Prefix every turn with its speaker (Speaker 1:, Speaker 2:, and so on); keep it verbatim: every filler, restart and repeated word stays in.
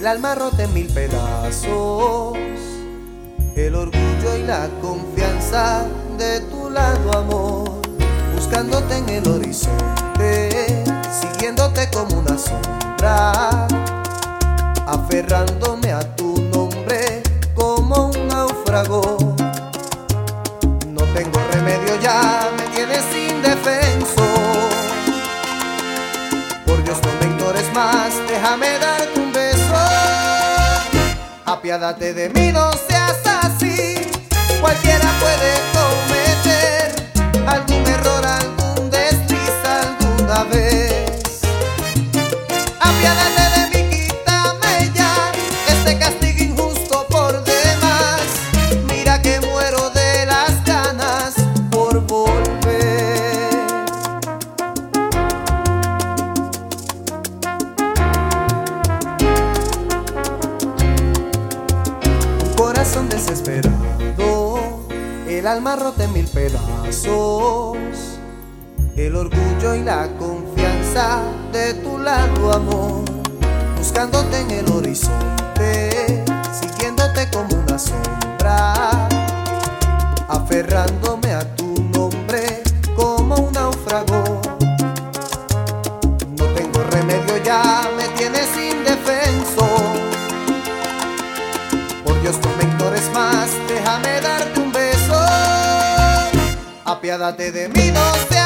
Speaker 1: alma rota en mil pedazos, el orgullo y la confianza de tu lado, amor, buscándote en el horizonte, siguiéndote como una sombra, aferrándome a tu nombre como un náufrago. No tengo remedio, ya me tienes indefenso. Por Dios, no me ignores más, déjame darte un beso. Apiádate de mí, no seas así. Cualquiera puede cometer algún error, algún desliz alguna vez. Apiádate de mí, quítame ya este castigo injusto por demás. Mira que muero de las ganas por volver. Un corazón desesperado, el alma rota en mil pedazos, el orgullo y la confianza de tu lado, amor, buscándote en el horizonte, siguiéndote como una sombra, aferrándome a tu nombre como un náufrago. No tengo remedio, ya me tienes indefenso. Por Dios, no me ignores más, déjame darte un beso. Apiádate de mí, no sé